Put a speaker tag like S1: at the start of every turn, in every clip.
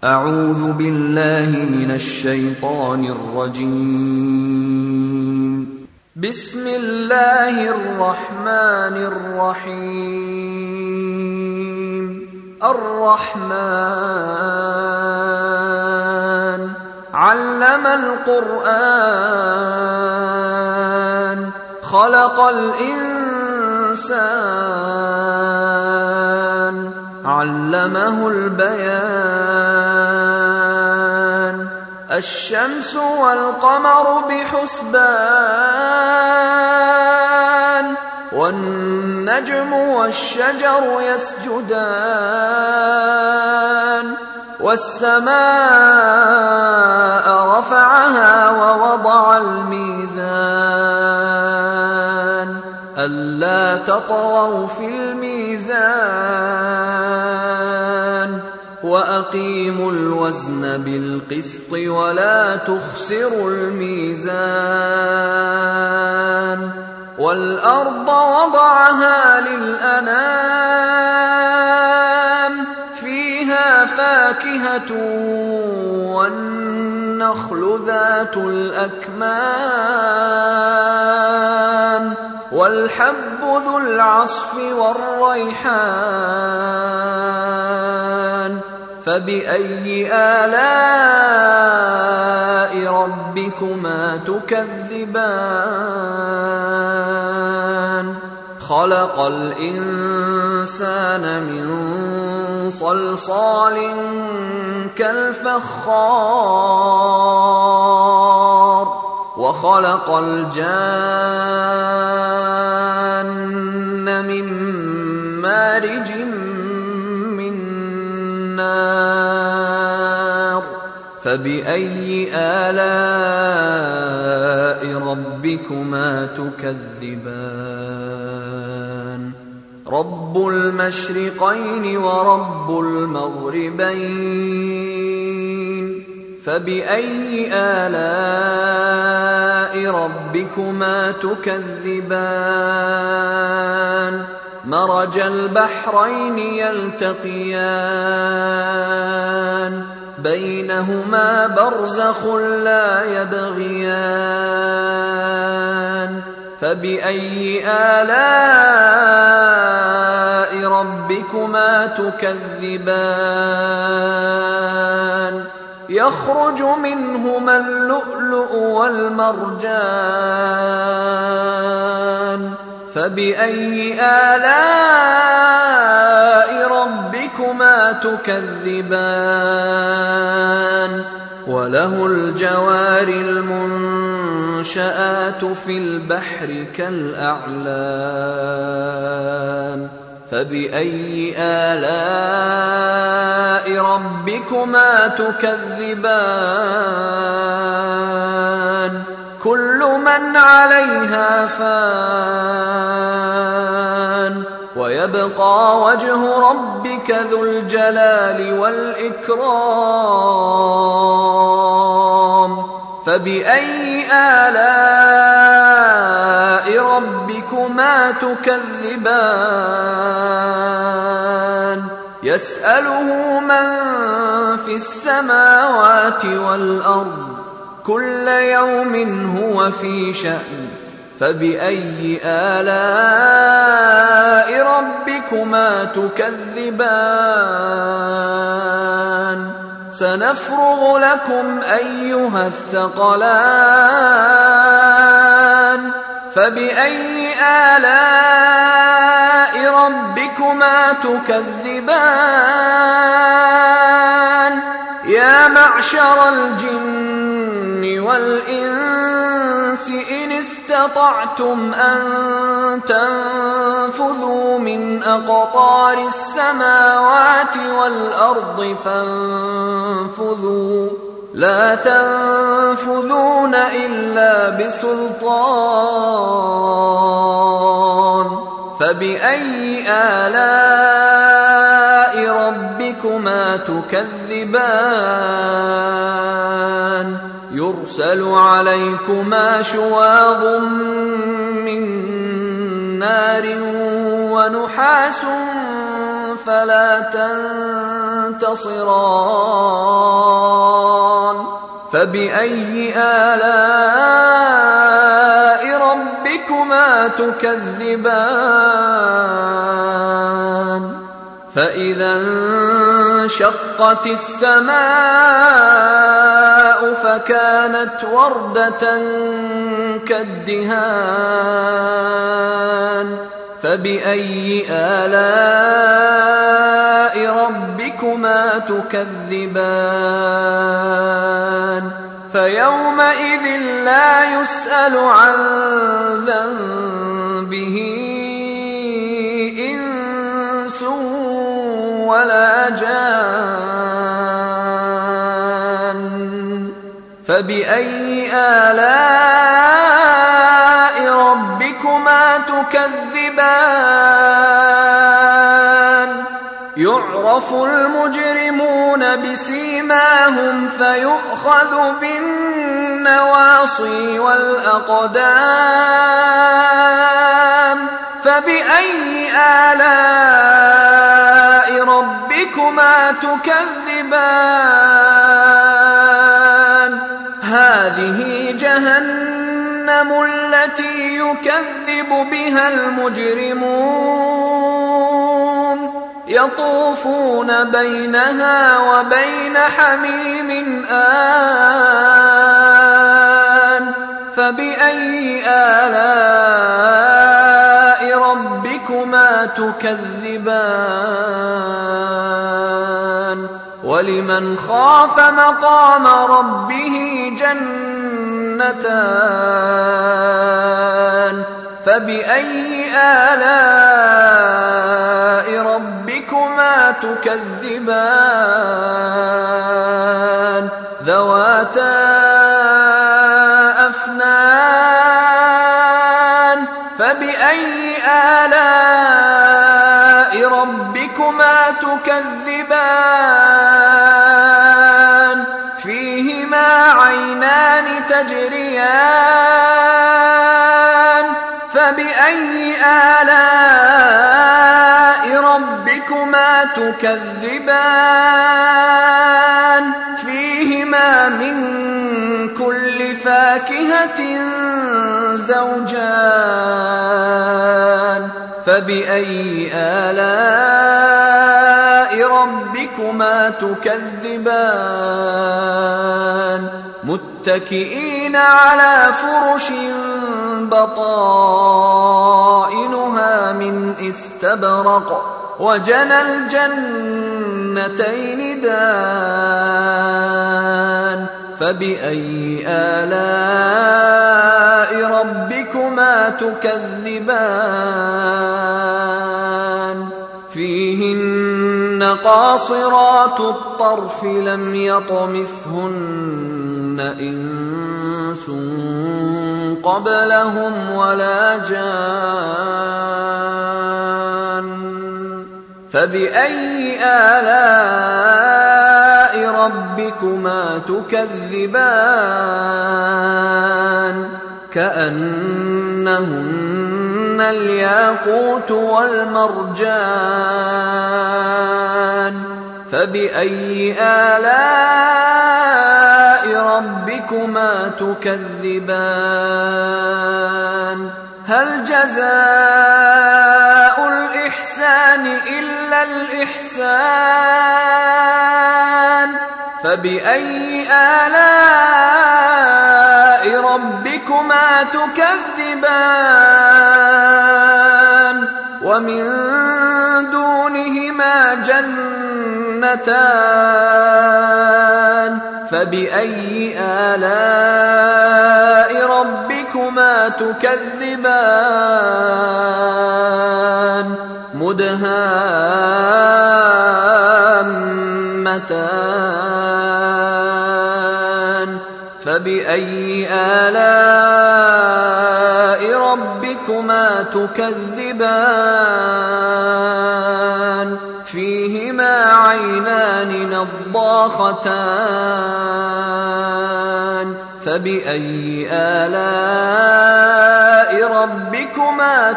S1: أعوذ بالله من الشيطان الرجيم. بسم الله الرحمن الرحيم. الرحمن علم القرآن خلق الإنسان علمه البيان. الشمس والقمر بحسبان والنجم والشجر يسجدان. والسماء رفعها ووضع الميزان ألا تطغوا في الميزان وأقيموا الوزن بالقسط ولا تخسروا الميزان. والأرض وضعها للأنام فيها فاكهة والنخل ذات الأكمام والحب ذو العصف والريحان. فبأي آلاء ربكما تكذبان؟ خلق الإنسان من صلصال كالفخار وخلق الجان من مارج من نار. فبأي آلاء ربكما تكذبان؟ رب المشرقين ورب المغربين. فبأي آلاء ربكما تكذبان؟ مرج البحرين يلتقيان بينهما برزخ لا يبغيان. فبأي آلاء ربكما تكذبان؟ يخرج منهما اللؤلؤ والمرجان. فبأي آلاء ربكما تكذبان؟ وله الجوار المنشآت في البحر كالأعلام. فبأي آلاء ربكما تكذبان؟ كل من عليها فان ويبقى وجه ربك ذو الجلال والإكرام. فبأي آلاء ربكما تكذبان؟ يسأله من في السماوات والأرض كل يوم هو في شأن. فبأي آلاء ربكما تكذبان؟ سنفرغ لكم أيها الثقلان. فبأي آلاء ربكما تكذبان؟ يا معشر الجن والإنس إن استطعتم أن تنفذوا من أقطار السماوات والأرض فانفذوا لا تنفذون إلا بسلطان. فبأي آلاء ربكما تكذبان؟ يرسل عليكما شواظ من نار ونحاس فلا تنتصران. فبأي آلاء ربكما تكذبان فإذا انشقت السماء فكانت وردة كالدهان فبأي آلاء ربكما تكذبان فيومئذ لا يسأل عن ذنبه إنس ولا جان فبأي آلاء ربكما تكذبان يعرف المجرمون بسيماهم فيؤخذ بالنواصي والأقدام فبأي آلاء ربكما تكذبان هذه جهنم التي يكذب بها المجرمون يطوفون بينها وبين حميم آن فبأي آلاء ربكما تكذبان ولمن خاف مقام ربه جنتان فبأي آلاء ربكما تكذبان ذواتا أفنان فبأي آلاء ربكما تكذبان فيهما عينان تجريان فبأي آلاء ربكما تكذبان فيهما من كل فاكهة زوجان فبأي آلاء ربكما تكذبان متكئين على فرش بطائنها من استبرق وجنى الجنتين دان فبأي آلاء ربكما تكذبان فيهن قاصرات الطرف لم يطمثهن إنس قبلهم ولا جان فبأي آلاء ربكما تكذبان كأنهن الياقوت والمرجان فبأي آلاء ربكما تكذبان هل جزاء الإحسان إلا الإحسان فبأي آلاء ربكما تكذبان ومن دونهما جنتان فبأي آلاء ربكما تكذبان مدهامتان فبأي آلاء ربكما تكذبان فيهما عينان نضاختان فبأي آلاء ربكما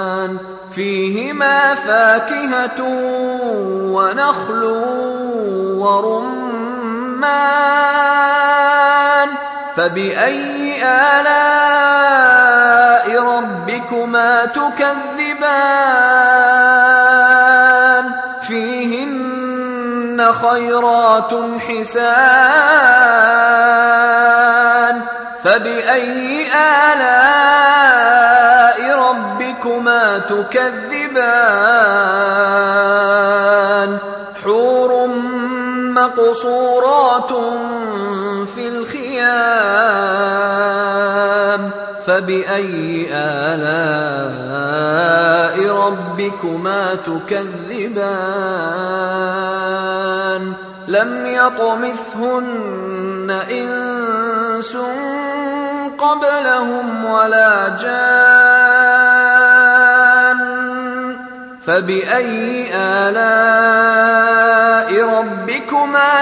S1: تكذبان فيهما فاكهة ونخل ورمان فبأي آلاء ربكما تكذبان فيهن خيرات حسان فبأي آلاء ربكما تكذبان حور مقصورات في الخيام فبأي آلاء ربكما تكذبان لم يطمثهن إنس قبلهم ولا جان فبأي آلاء ربكما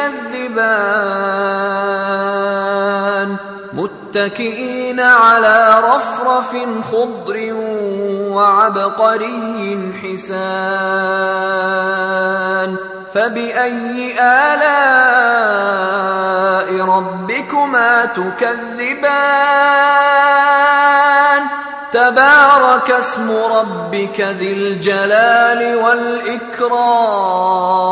S1: تكذبان متكئين على رفرف خضر وعبقري حسان فبأي آلاء ربكما تكذبان تبارك اسم ربك ذي الجلال والإكرام